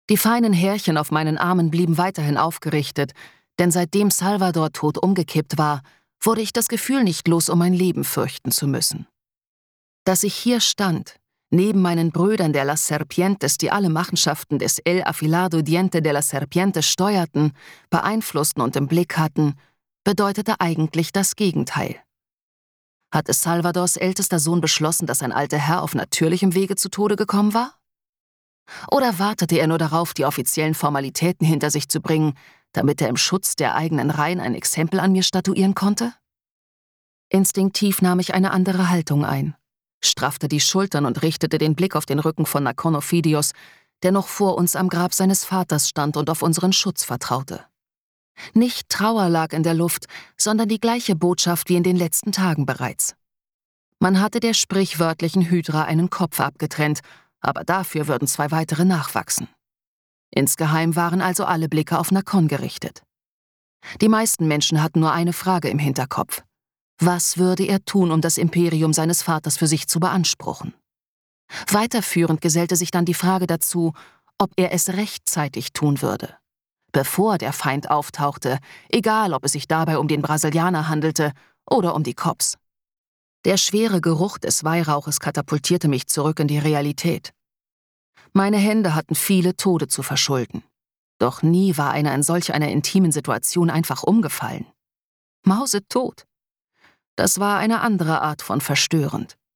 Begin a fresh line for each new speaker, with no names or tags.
Die feinen Härchen auf meinen Armen blieben weiterhin aufgerichtet, denn seitdem Salvador tot umgekippt war, wurde ich das Gefühl nicht los, um mein Leben fürchten zu müssen. Dass ich hier stand, neben meinen Brüdern der Las Serpientes, die alle Machenschaften des El Afilado Diente de las Serpientes steuerten, beeinflussten und im Blick hatten, bedeutete eigentlich das Gegenteil. Hatte Salvadors ältester Sohn beschlossen, dass ein alter Herr auf natürlichem Wege zu Tode gekommen war? Oder wartete er nur darauf, die offiziellen Formalitäten hinter sich zu bringen, damit er im Schutz der eigenen Reihen ein Exempel an mir statuieren konnte? Instinktiv nahm ich eine andere Haltung ein, straffte die Schultern und richtete den Blick auf den Rücken von Nakhon Ophidios, der noch vor uns am Grab seines Vaters stand und auf unseren Schutz vertraute. Nicht Trauer lag in der Luft, sondern die gleiche Botschaft wie in den letzten Tagen bereits. Man hatte der sprichwörtlichen Hydra einen Kopf abgetrennt, aber dafür würden 2 weitere nachwachsen. Insgeheim waren also alle Blicke auf Nakhon gerichtet. Die meisten Menschen hatten nur eine Frage im Hinterkopf. Was würde er tun, um das Imperium seines Vaters für sich zu beanspruchen? Weiterführend gesellte sich dann die Frage dazu, ob er es rechtzeitig tun würde. Bevor der Feind auftauchte, egal ob es sich dabei um den Brasilianer handelte oder um die Cops. Der schwere Geruch des Weihrauches katapultierte mich zurück in die Realität. Meine Hände hatten viele Tode zu verschulden. Doch nie war einer in solch einer intimen Situation einfach umgefallen. Mausetot. Das war eine andere Art von verstörend.